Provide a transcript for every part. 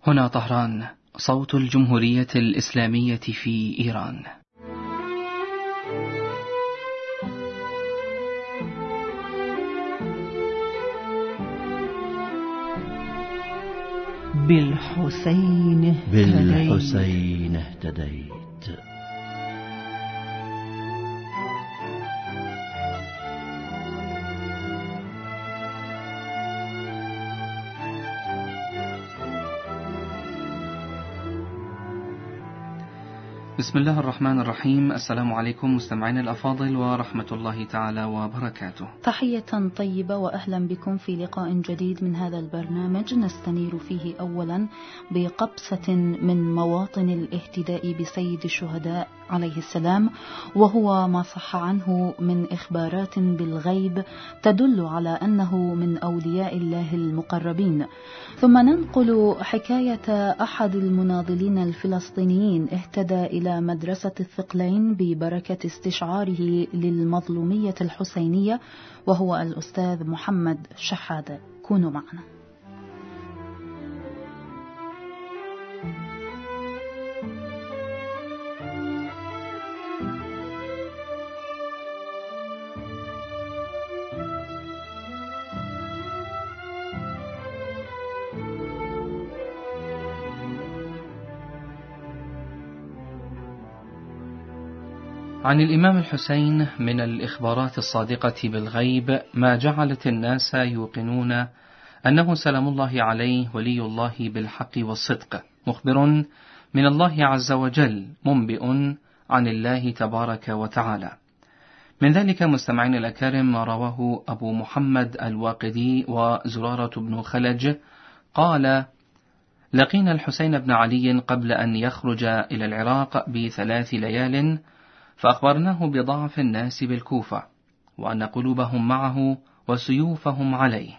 هنا طهران، صوت الجمهورية الإسلامية في إيران. بالحسين اهتديت. بسم الله الرحمن الرحيم. السلام عليكم مستمعين الأفاضل ورحمة الله تعالى وبركاته. تحية طيبة وأهلا بكم في لقاء جديد من هذا البرنامج نستنير فيه أولا بقبسة من مواطن الاهتداء بسيد الشهداء عليه السلام، وهو ما صح عنه من إخبارات بالغيب تدل على أنه من أولياء الله المقربين. ثم ننقل حكاية أحد المناضلين الفلسطينيين اهتدى إلى مدرسة الثقلين ببركة استشعاره للمظلومية الحسينية، وهو الأستاذ محمد شحادة. كونوا معنا. عن الإمام الحسين من الإخبارات الصادقة بالغيب ما جعلت الناس يوقنون أنه سلام الله عليه ولي الله بالحق والصدق، مخبر من الله عز وجل، منبئ عن الله تبارك وتعالى. من ذلك مستمعين الأكارم ما رواه أبو محمد الواقدي وزرارة بن خلج قال: لقينا الحسين بن علي قبل أن يخرج إلى العراق ب3 ليال، فأخبرناه بضعف الناس بالكوفة، وأن قلوبهم معه وسيوفهم عليه،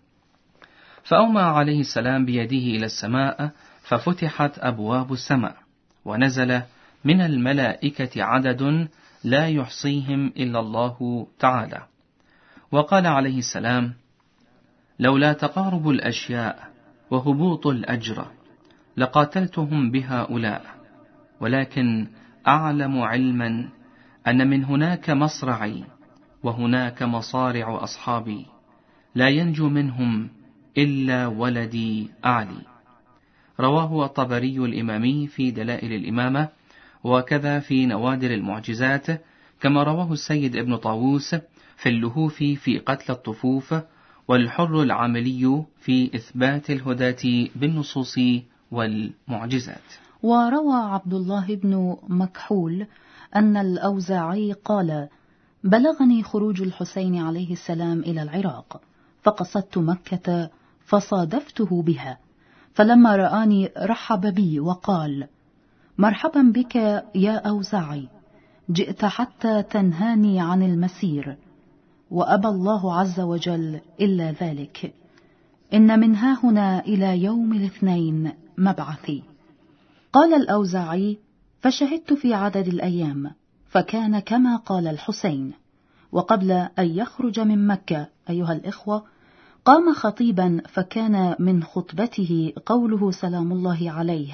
فأومى عليه السلام بيده إلى السماء، ففتحت أبواب السماء، ونزل من الملائكة عدد لا يحصيهم إلا الله تعالى. وقال عليه السلام: لولا تقارب الأشياء وهبوط الأجر لقاتلتهم بهؤلاء، ولكن أعلم علما أن من هناك مصرعي وهناك مصارع أصحابي، لا ينجو منهم إلا ولدي أعلي. رواه الطبري الإمامي في دلائل الإمامة، وكذا في نوادر المعجزات، كما رواه السيد ابن طاووس في اللهوف في قتل الطفوف، والحر العاملي في إثبات الهداة بالنصوص والمعجزات. وروى عبد الله بن مكحول أن الأوزاعي قال: بلغني خروج الحسين عليه السلام إلى العراق، فقصدت مكة فصادفته بها، فلما رآني رحب بي وقال: مرحبا بك يا أوزاعي، جئت حتى تنهاني عن المسير، وأبى الله عز وجل إلا ذلك، إن من هاهنا إلى يوم الاثنين مبعثي. قال الأوزاعي: فشهدت في عدد الأيام، فكان كما قال الحسين. وقبل أن يخرج من مكة أيها الإخوة، قام خطيبا، فكان من خطبته قوله سلام الله عليه: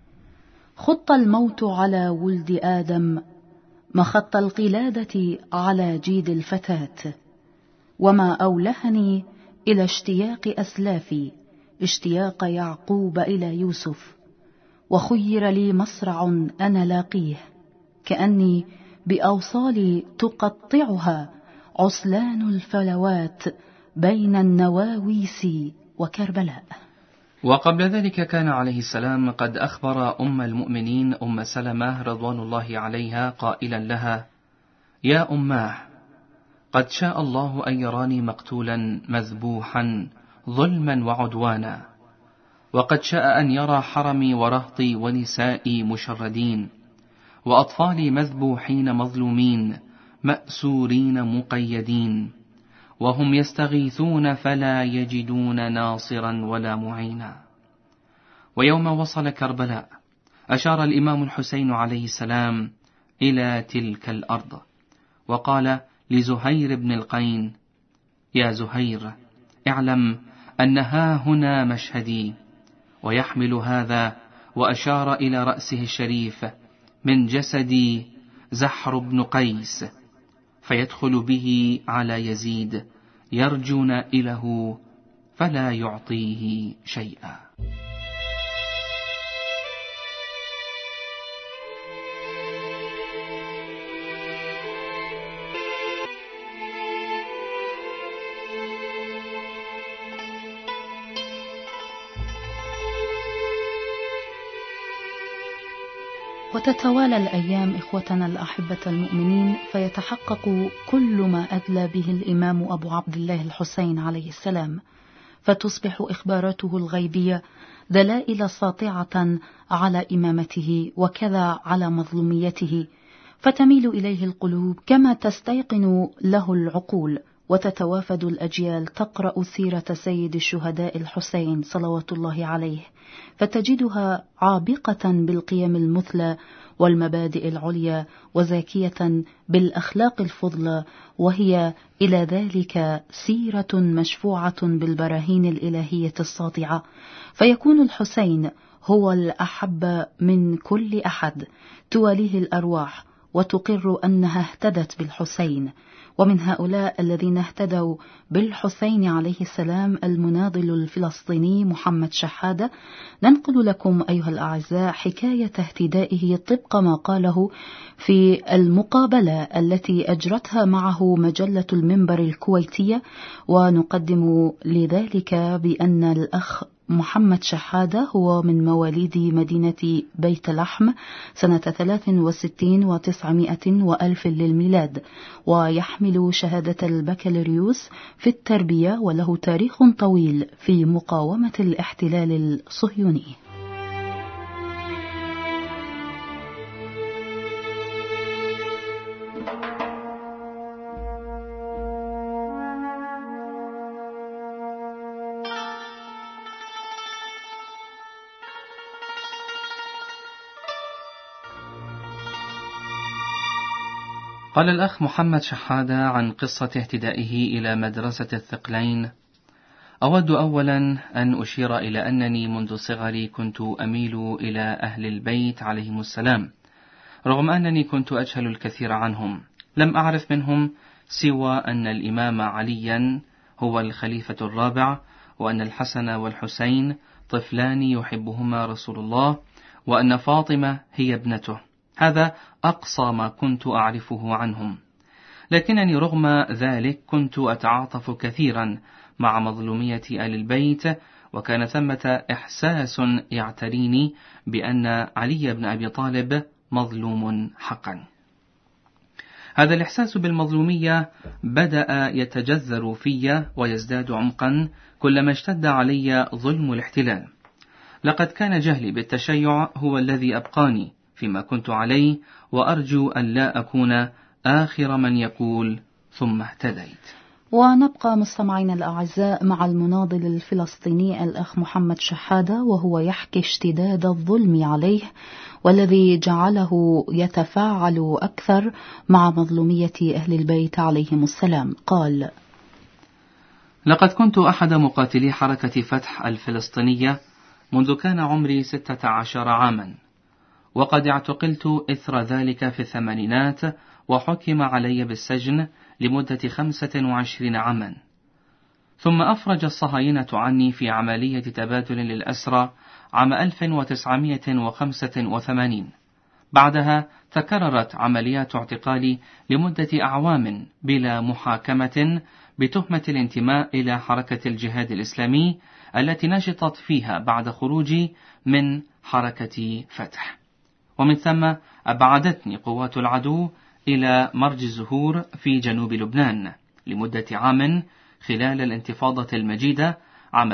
خط الموت على ولد آدم مخط القلادة على جيد الفتاة، وما أولهني إلى اشتياق أسلافي اشتياق يعقوب إلى يوسف، وخير لي مصرع أنا لاقيه، كأني بأوصالي تقطعها عسلان الفلوات بين النواويس وكربلاء. وقبل ذلك كان عليه السلام قد أخبر أم المؤمنين أم سلمة رضوان الله عليها قائلا لها: يا أماه، قد شاء الله أن يراني مقتولا مذبوحا ظلما وعدوانا، وقد شاء أن يرى حرمي ورهطي ونسائي مشردين، وأطفالي مذبوحين مظلومين مأسورين مقيدين، وهم يستغيثون فلا يجدون ناصرا ولا معينا. ويوم وصل كربلاء أشار الإمام الحسين عليه السلام إلى تلك الأرض، وقال لزهير بن القين: يا زهير، اعلم أن ها هنا مشهدي، ويحمل هذا، وأشار إلى رأسه الشريف، من جسد زحر بن قيس، فيدخل به على يزيد يرجو نائله فلا يعطيه شيئا. وتتوالى الأيام إخوتنا الأحبة المؤمنين، فيتحقق كل ما أدلى به الإمام أبو عبد الله الحسين عليه السلام، فتصبح إخباراته الغيبية دلائل ساطعة على إمامته وكذا على مظلوميته، فتميل إليه القلوب كما تستيقن له العقول، وتتوافد الأجيال تقرأ سيرة سيد الشهداء الحسين صلوات الله عليه، فتجدها عابقة بالقيم المثلى والمبادئ العليا، وزاكية بالأخلاق الفضلى، وهي إلى ذلك سيرة مشفوعة بالبراهين الإلهية الساطعة، فيكون الحسين هو الأحب من كل أحد، تواليه الأرواح وتقر أنها اهتدت بالحسين. ومن هؤلاء الذين اهتدوا بالحسين عليه السلام المناضل الفلسطيني محمد شحادة، ننقل لكم أيها الأعزاء حكاية اهتدائه طبق ما قاله في المقابلة التي أجرتها معه مجلة المنبر الكويتية، ونقدم لذلك بأن الأخ محمد شحادة هو من مواليد مدينة بيت لحم سنة 63 و900 وألف للميلاد، ويحمل شهادة البكالوريوس في التربية، وله تاريخ طويل في مقاومة الاحتلال الصهيوني. قال الأخ محمد شحادة عن قصة اهتدائه إلى مدرسة الثقلين: أود أولا أن أشير إلى أنني منذ صغري كنت أميل إلى أهل البيت عليهم السلام، رغم أنني كنت أجهل الكثير عنهم. لم أعرف منهم سوى أن الإمام عليا هو الخليفة الرابع، وأن الحسن والحسين طفلان يحبهما رسول الله، وأن فاطمة هي ابنته. هذا أقصى ما كنت أعرفه عنهم، لكنني رغم ذلك كنت أتعاطف كثيرا مع مظلومية آل البيت، وكان ثمة إحساس يعتريني بأن علي بن أبي طالب مظلوم حقا. هذا الإحساس بالمظلومية بدأ يتجذر في ويزداد عمقا كلما اشتد علي ظلم الاحتلال. لقد كان جهلي بالتشيع هو الذي أبقاني فيما كنت عليه، وأرجو أن لا أكون آخر من يقول ثم اهتديت. ونبقى مستمعين الأعزاء مع المناضل الفلسطيني الأخ محمد شحادة، وهو يحكي اشتداد الظلم عليه والذي جعله يتفاعل أكثر مع مظلومية أهل البيت عليهم السلام. قال: لقد كنت أحد مقاتلي حركة فتح الفلسطينية منذ كان عمري 16 عاما، وقد اعتقلت إثر ذلك في الثمانينات، وحكم علي بالسجن لمدة 25 عاما. ثم أفرج الصهاينة عني في عملية تبادل للأسرى عام 1985. بعدها تكررت عمليات اعتقالي لمدة أعوام بلا محاكمة بتهمة الانتماء إلى حركة الجهاد الإسلامي التي نشطت فيها بعد خروجي من حركة فتح. ومن ثم أبعدتني قوات العدو إلى مرج الزهور في جنوب لبنان لمدة عام خلال الانتفاضة المجيدة عام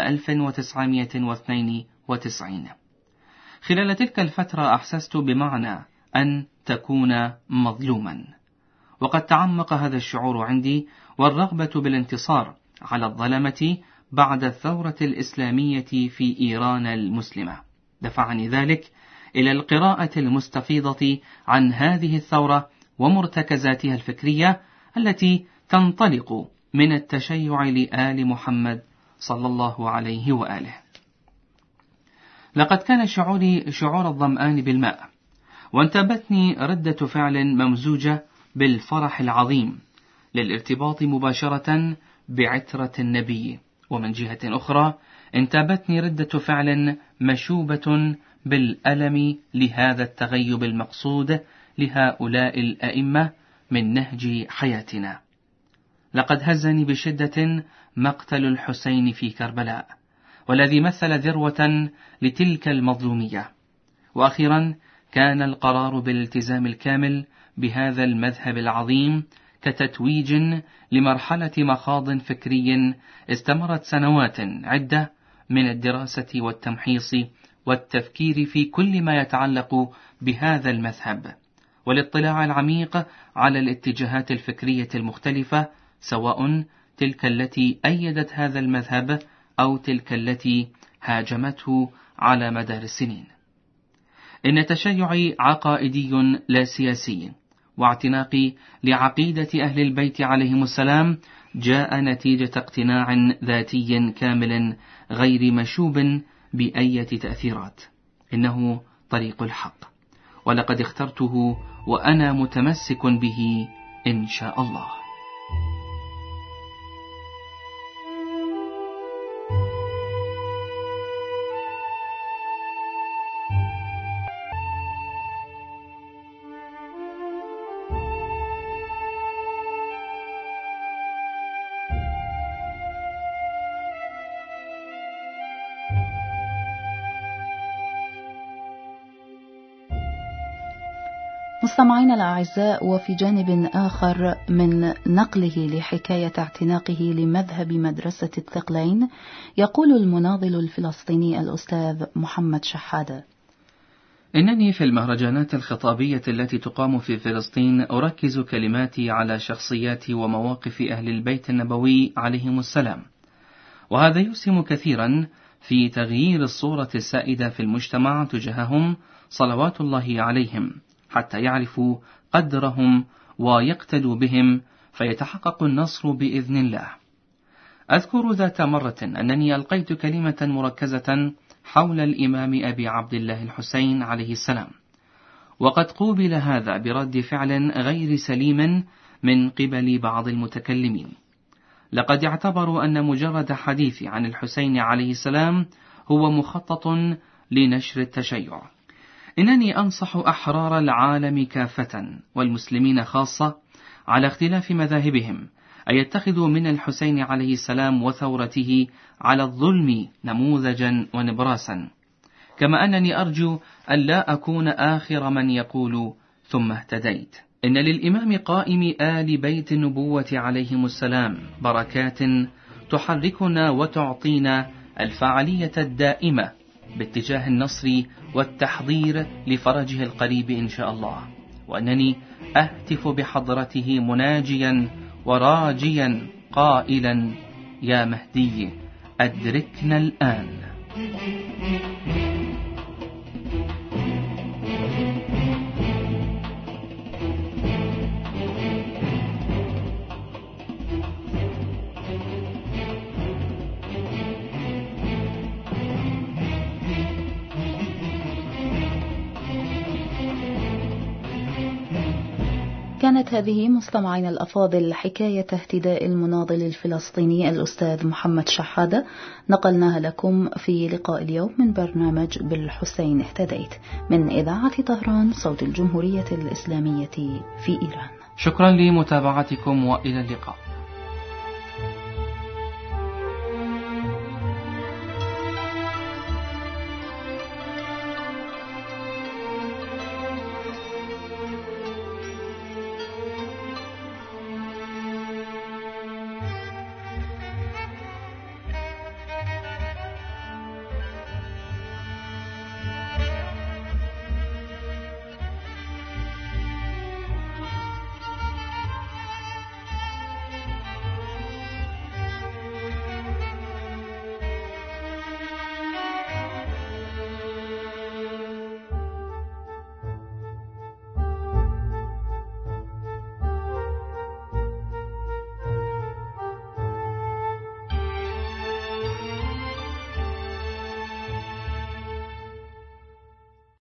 1992. خلال تلك الفترة أحسست بمعنى أن تكون مظلوما، وقد تعمق هذا الشعور عندي، والرغبة بالانتصار على الظلمة بعد الثورة الإسلامية في إيران المسلمة دفعني ذلك إلى القراءة المستفيضة عن هذه الثورة ومرتكزاتها الفكرية التي تنطلق من التشيع لآل محمد صلى الله عليه وآله. لقد كان شعوري شعور الظمآن بالماء، وانتابتني ردة فعل ممزوجة بالفرح العظيم للارتباط مباشرة بعترة النبي، ومن جهة أخرى انتابتني ردة فعل مشوبة بالألم لهذا التغيب المقصود لهؤلاء الأئمة من نهج حياتنا. لقد هزني بشدة مقتل الحسين في كربلاء، والذي مثل ذروة لتلك المظلومية. وأخيرا كان القرار بالالتزام الكامل بهذا المذهب العظيم كتتويج لمرحلة مخاض فكري استمرت سنوات عدة من الدراسة والتمحيص والتفكير في كل ما يتعلق بهذا المذهب، والاطلاع العميق على الاتجاهات الفكرية المختلفة، سواء تلك التي أيدت هذا المذهب أو تلك التي هاجمته على مدار السنين. إن تشيعي عقائدي لا سياسي، واعتناقي لعقيدة أهل البيت عليهم السلام جاء نتيجة اقتناع ذاتي كامل غير مشوب بأية تأثيرات. إنه طريق الحق، ولقد اخترته وأنا متمسك به إن شاء الله. مستمعينا الأعزاء، وفي جانب آخر من نقله لحكاية اعتناقه لمذهب مدرسة الثقلين، يقول المناضل الفلسطيني الأستاذ محمد شحادة: إنني في المهرجانات الخطابية التي تقام في فلسطين أركز كلماتي على شخصيات ومواقف أهل البيت النبوي عليهم السلام، وهذا يسهم كثيرا في تغيير الصورة السائدة في المجتمع تجاههم صلوات الله عليهم، حتى يعرفوا قدرهم ويقتدوا بهم فيتحقق النصر بإذن الله. أذكر ذات مرة أنني ألقيت كلمة مركزة حول الإمام أبي عبد الله الحسين عليه السلام، وقد قوبل هذا برد فعل غير سليم من قبل بعض المتكلمين. لقد اعتبروا أن مجرد حديثي عن الحسين عليه السلام هو مخطط لنشر التشيع. إنني أنصح أحرار العالم كافة والمسلمين خاصة على اختلاف مذاهبهم أن يتخذوا من الحسين عليه السلام وثورته على الظلم نموذجا ونبراسا، كما أنني أرجو أن لا أكون آخر من يقول ثم اهتديت. إن للإمام قائم آل بيت النبوة عليهم السلام بركات تحركنا وتعطينا الفعالية الدائمة باتجاه النصر والتحضير لفرجه القريب إن شاء الله، وأنني أهتف بحضرته مناجيا وراجيا قائلا: يا مهدي أدركنا الآن. كانت هذه مستمعين الأفاضل حكاية اهتداء المناضل الفلسطيني الأستاذ محمد شحادة، نقلناها لكم في لقاء اليوم من برنامج بالحسين اهتديت من إذاعة طهران صوت الجمهورية الإسلامية في إيران. شكرا لمتابعتكم وإلى اللقاء.